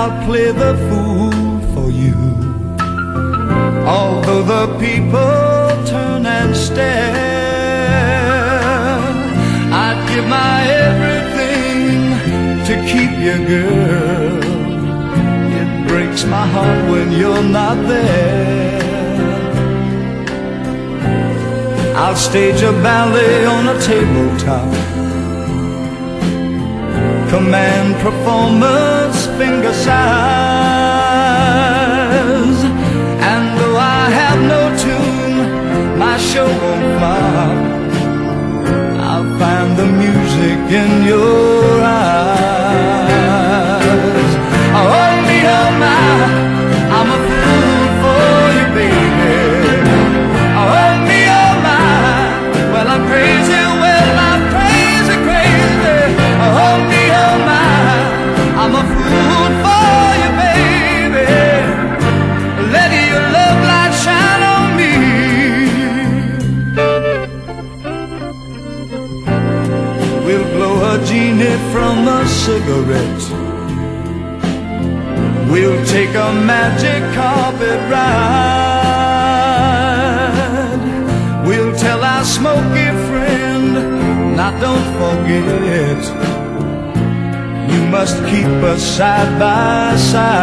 I'll play the fool for you. Although the people turn and stare, I'd give my everything to keep you, girl. It breaks my heart when you're not there. I'll stage a ballet on a tabletop, command performance finger size. And though I have no tune, my show won't flop. I'll find the music in your eyes. Oh me, oh my, I'm a fool for you, baby. Oh me, oh my, well I'm crazy, well I'm crazy, crazy. Oh me, oh my, I'm a fool for you, baby. Let your love light shine on me. We'll blow a genie from a cigarette. We'll take a magic carpet ride. We'll tell our smoky friend, now don't forget, you must keep us side by side.